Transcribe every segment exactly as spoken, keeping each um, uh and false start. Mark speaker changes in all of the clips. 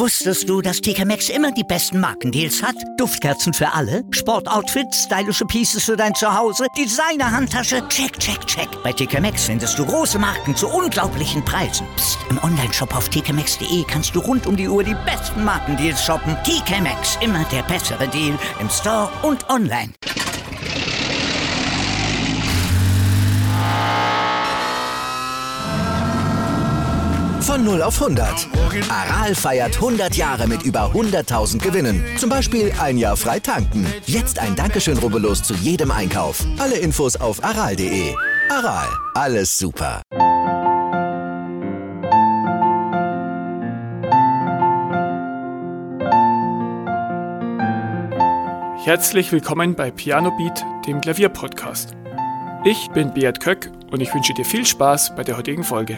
Speaker 1: Wusstest du, dass T K Maxx immer die besten Markendeals hat? Duftkerzen für alle, Sportoutfits, stylische Pieces für dein Zuhause, Designer-Handtasche, check, check, check. Bei T K Maxx findest du große Marken zu unglaublichen Preisen. Psst. Im Onlineshop auf t k maxx punkt d e kannst du rund um die Uhr die besten Markendeals shoppen. T K Maxx, immer der bessere Deal im Store und online.
Speaker 2: Von null auf hundert. Aral feiert hundert Jahre mit über hunderttausend Gewinnen. Zum Beispiel ein Jahr frei tanken. Jetzt ein Dankeschön, rubbellos zu jedem Einkauf. Alle Infos auf aral punkt de. Aral, alles super.
Speaker 3: Herzlich willkommen bei Piano Beat, dem Klavierpodcast. Ich bin Beat Köck und ich wünsche dir viel Spaß bei der heutigen Folge.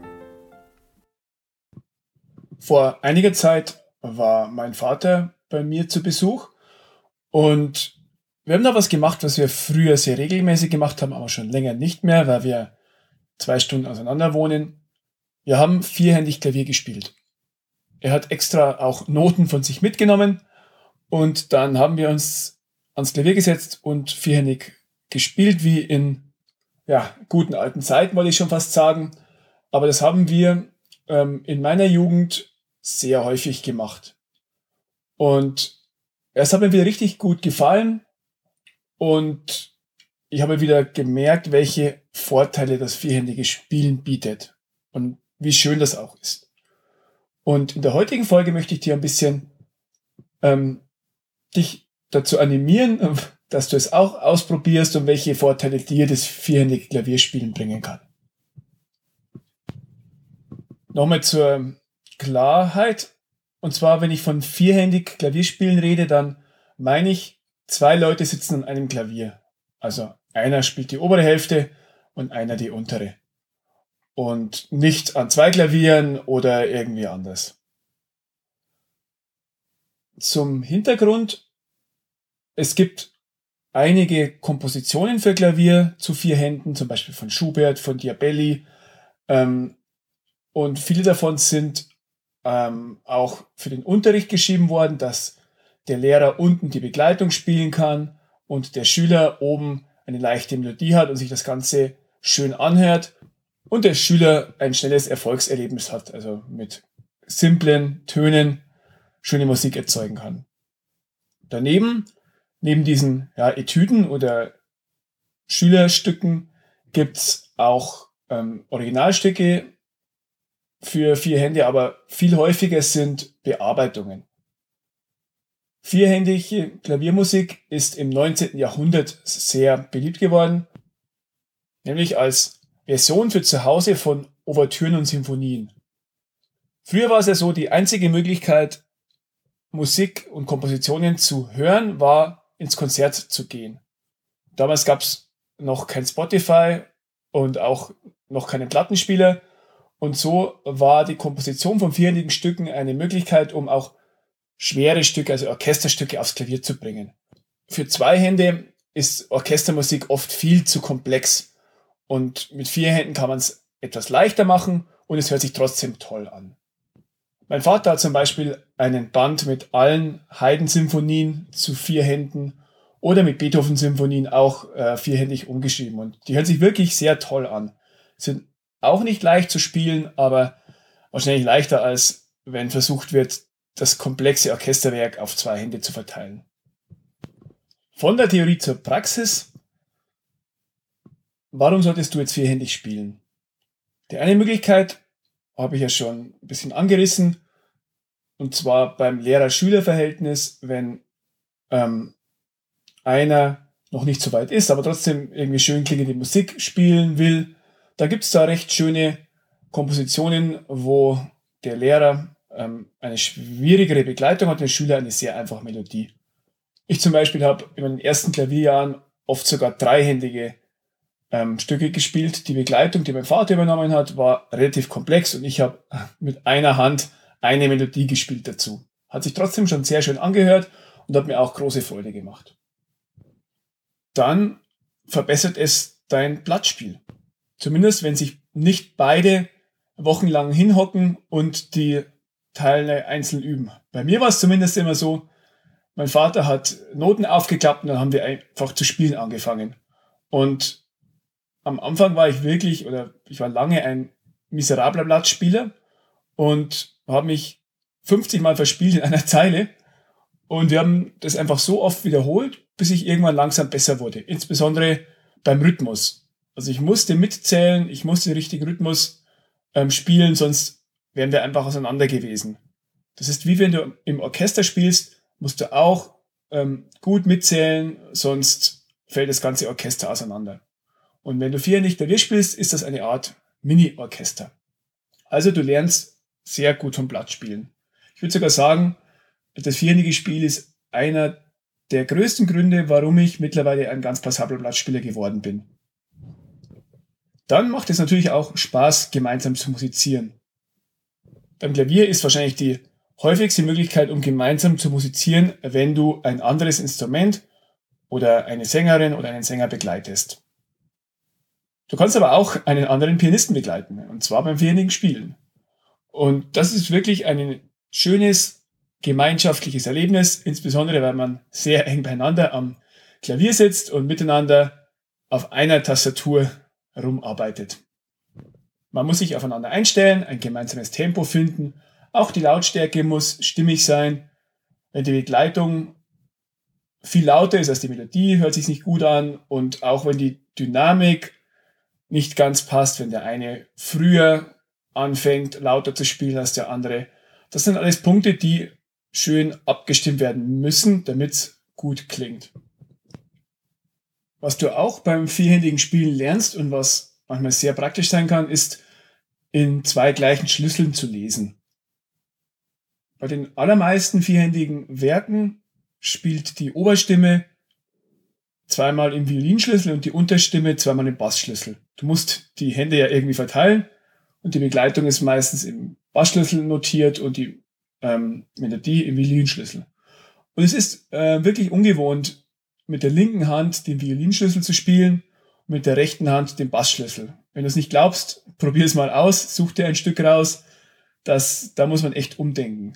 Speaker 3: Vor einiger Zeit war mein Vater bei mir zu Besuch und wir haben da was gemacht, was wir früher sehr regelmäßig gemacht haben, aber schon länger nicht mehr, weil wir zwei Stunden auseinander wohnen. Wir haben vierhändig Klavier gespielt. Er hat extra auch Noten von sich mitgenommen und dann haben wir uns ans Klavier gesetzt und vierhändig gespielt, wie in ja, guten alten Zeiten, wollte ich schon fast sagen. Aber das haben wir ähm, in meiner Jugend sehr häufig gemacht. Und es hat mir wieder richtig gut gefallen und ich habe wieder gemerkt, welche Vorteile das vierhändige Spielen bietet und wie schön das auch ist. Und in der heutigen Folge möchte ich dir ein bisschen ähm, dich dazu animieren, dass du es auch ausprobierst und welche Vorteile dir das vierhändige Klavierspielen bringen kann. Nochmal zur Klarheit. Und zwar, wenn ich von vierhändig Klavierspielen rede, dann meine ich, zwei Leute sitzen an einem Klavier. Also einer spielt die obere Hälfte und einer die untere. Und nicht an zwei Klavieren oder irgendwie anders. Zum Hintergrund: Es gibt einige Kompositionen für Klavier zu vier Händen, zum Beispiel von Schubert, von Diabelli. Ähm, und viele davon sind ähm, auch für den Unterricht geschrieben worden, dass der Lehrer unten die Begleitung spielen kann und der Schüler oben eine leichte Melodie hat und sich das Ganze schön anhört und der Schüler ein schnelles Erfolgserlebnis hat, also mit simplen Tönen schöne Musik erzeugen kann. Daneben, neben diesen ja, Etüden oder Schülerstücken, gibt's auch ähm, Originalstücke für vier Hände, aber viel häufiger sind Bearbeitungen. Vierhändige Klaviermusik ist im neunzehnten Jahrhundert sehr beliebt geworden, nämlich als Version für zu Hause von Ouvertüren und Sinfonien. Früher war es ja so, die einzige Möglichkeit, Musik und Kompositionen zu hören, war ins Konzert zu gehen. Damals gab es noch kein Spotify und auch noch keinen Plattenspieler. Und so war die Komposition von vierhändigen Stücken eine Möglichkeit, um auch schwere Stücke, also Orchesterstücke, aufs Klavier zu bringen. Für zwei Hände ist Orchestermusik oft viel zu komplex. Und mit vier Händen kann man es etwas leichter machen und es hört sich trotzdem toll an. Mein Vater hat zum Beispiel einen Band mit allen Haydn-Symphonien zu vier Händen oder mit Beethoven-Symphonien auch äh, vierhändig umgeschrieben. Und die hören sich wirklich sehr toll an. Sind auch nicht leicht zu spielen, aber wahrscheinlich leichter, als wenn versucht wird, das komplexe Orchesterwerk auf zwei Hände zu verteilen. Von der Theorie zur Praxis: Warum solltest du jetzt vierhändig spielen? Die eine Möglichkeit habe ich ja schon ein bisschen angerissen, und zwar beim Lehrer-Schüler-Verhältnis, wenn ähm, einer noch nicht so weit ist, aber trotzdem irgendwie schön klingende Musik spielen will. Da gibt es da recht schöne Kompositionen, wo der Lehrer ähm, eine schwierigere Begleitung hat und der Schüler eine sehr einfache Melodie. Ich zum Beispiel habe in meinen ersten Klavierjahren oft sogar dreihändige ähm, Stücke gespielt. Die Begleitung, die mein Vater übernommen hat, war relativ komplex und ich habe mit einer Hand eine Melodie gespielt dazu. Hat sich trotzdem schon sehr schön angehört und hat mir auch große Freude gemacht. Dann verbessert es dein Blattspiel. Zumindest, wenn sich nicht beide wochenlang hinhocken und die Teile einzeln üben. Bei mir war es zumindest immer so, mein Vater hat Noten aufgeklappt und dann haben wir einfach zu spielen angefangen. Und am Anfang war ich wirklich, oder ich war lange ein miserabler Blattspieler und habe mich fünfzig Mal verspielt in einer Zeile. Und wir haben das einfach so oft wiederholt, bis ich irgendwann langsam besser wurde. Insbesondere beim Rhythmus. Also ich musste mitzählen, ich musste den richtigen Rhythmus ähm, spielen, sonst wären wir einfach auseinander gewesen. Das ist wie wenn du im Orchester spielst, musst du auch ähm, gut mitzählen, sonst fällt das ganze Orchester auseinander. Und wenn du vierhändig Klavier spielst, ist das eine Art Mini-Orchester. Also du lernst sehr gut vom Blattspielen. Ich würde sogar sagen, das vierhändige Spiel ist einer der größten Gründe, warum ich mittlerweile ein ganz passabler Blattspieler geworden bin. Dann macht es natürlich auch Spaß, gemeinsam zu musizieren. Beim Klavier ist wahrscheinlich die häufigste Möglichkeit, um gemeinsam zu musizieren, wenn du ein anderes Instrument oder eine Sängerin oder einen Sänger begleitest. Du kannst aber auch einen anderen Pianisten begleiten, und zwar beim vierhändigen Spielen. Und das ist wirklich ein schönes gemeinschaftliches Erlebnis, insbesondere weil man sehr eng beieinander am Klavier sitzt und miteinander auf einer Tastatur rumarbeitet. Man muss sich aufeinander einstellen, ein gemeinsames Tempo finden, auch die Lautstärke muss stimmig sein. Wenn die Begleitung viel lauter ist als die Melodie, hört sich nicht gut an, und auch wenn die Dynamik nicht ganz passt, wenn der eine früher anfängt, lauter zu spielen als der andere. Das sind alles Punkte, die schön abgestimmt werden müssen, damit es gut klingt. Was du auch beim vierhändigen Spielen lernst und was manchmal sehr praktisch sein kann, ist, in zwei gleichen Schlüsseln zu lesen. Bei den allermeisten vierhändigen Werken spielt die Oberstimme zweimal im Violinschlüssel und die Unterstimme zweimal im Bassschlüssel. Du musst die Hände ja irgendwie verteilen und die Begleitung ist meistens im Bassschlüssel notiert und die ähm, Melodie im Violinschlüssel. Und es ist äh, wirklich ungewohnt, mit der linken Hand den Violinschlüssel zu spielen und mit der rechten Hand den Bassschlüssel. Wenn du es nicht glaubst, probier es mal aus, such dir ein Stück raus. Das, da muss man echt umdenken.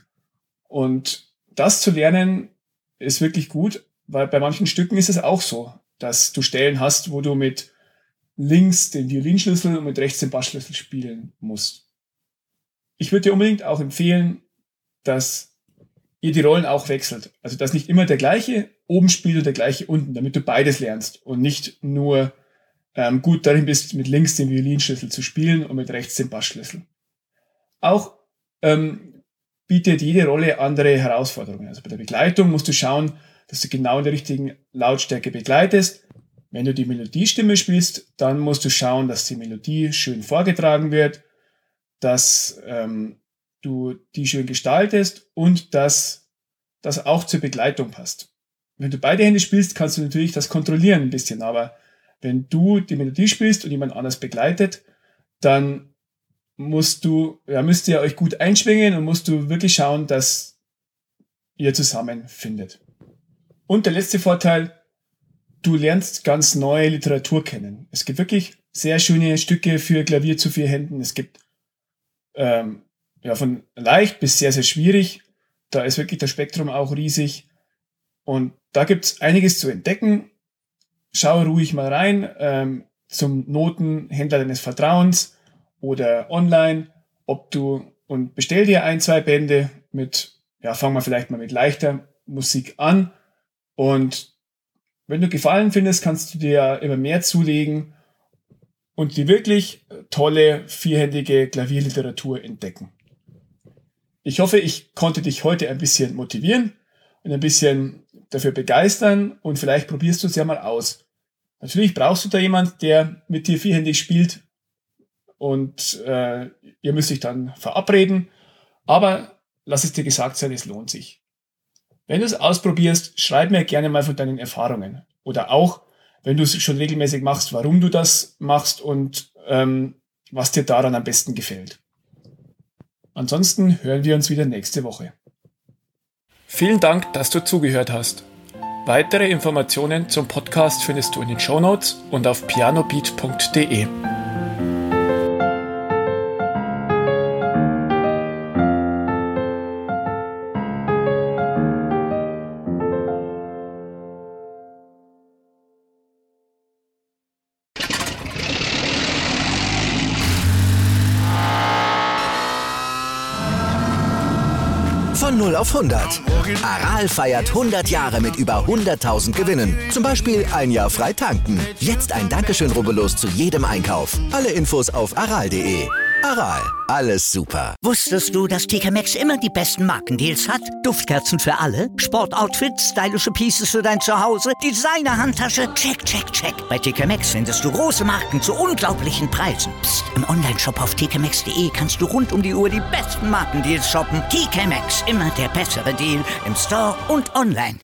Speaker 3: Und das zu lernen ist wirklich gut, weil bei manchen Stücken ist es auch so, dass du Stellen hast, wo du mit links den Violinschlüssel und mit rechts den Bassschlüssel spielen musst. Ich würde dir unbedingt auch empfehlen, dass ihr die Rollen auch wechselt. Also dass nicht immer der gleiche oben spielt und der gleiche unten, damit du beides lernst und nicht nur ähm, gut darin bist, mit links den Violinschlüssel zu spielen und mit rechts den Bassschlüssel. Auch ähm, bietet jede Rolle andere Herausforderungen. Also bei der Begleitung musst du schauen, dass du genau in der richtigen Lautstärke begleitest. Wenn du die Melodiestimme spielst, dann musst du schauen, dass die Melodie schön vorgetragen wird, dass ähm, du die schön gestaltest und dass das auch zur Begleitung passt. Wenn du beide Hände spielst, kannst du natürlich das kontrollieren ein bisschen, aber wenn du die Melodie spielst und jemand anders begleitet, dann musst du, ja, müsst ihr euch gut einschwingen und musst du wirklich schauen, dass ihr zusammenfindet. Und der letzte Vorteil, du lernst ganz neue Literatur kennen. Es gibt wirklich sehr schöne Stücke für Klavier zu vier Händen. Es gibt ähm, ja, von leicht bis sehr, sehr schwierig. Da ist wirklich das Spektrum auch riesig. Und da gibt es einiges zu entdecken. Schau ruhig mal rein ähm, zum Notenhändler deines Vertrauens oder online, ob du und bestell dir ein, zwei Bände mit, ja, fangen wir vielleicht mal mit leichter Musik an. Und wenn du Gefallen findest, kannst du dir immer mehr zulegen und die wirklich tolle vierhändige Klavierliteratur entdecken. Ich hoffe, ich konnte dich heute ein bisschen motivieren und ein bisschen dafür begeistern und vielleicht probierst du es ja mal aus. Natürlich brauchst du da jemand, der mit dir vierhändig spielt und äh, ihr müsst euch dann verabreden, aber lass es dir gesagt sein, es lohnt sich. Wenn du es ausprobierst, schreib mir gerne mal von deinen Erfahrungen oder auch, wenn du es schon regelmäßig machst, warum du das machst und ähm, was dir daran am besten gefällt. Ansonsten hören wir uns wieder nächste Woche. Vielen Dank, dass du zugehört hast. Weitere Informationen zum Podcast findest du in den Shownotes und auf pianobeat punkt de.
Speaker 2: Von null auf hundert. Aral feiert hundert Jahre mit über hunderttausend Gewinnen. Zum Beispiel ein Jahr frei tanken. Jetzt ein Dankeschön, rubbellos zu jedem Einkauf. Alle Infos auf aral punkt de. Aral, alles super.
Speaker 1: Wusstest du, dass T K Maxx immer die besten Markendeals hat? Duftkerzen für alle, Sportoutfits, stylische Pieces für dein Zuhause, Designer-Handtasche, check, check, check. Bei T K Maxx findest du große Marken zu unglaublichen Preisen. Psst. Im Onlineshop auf t k maxx punkt de kannst du rund um die Uhr die besten Markendeals shoppen. T K Maxx, immer der bessere Deal im Store und online.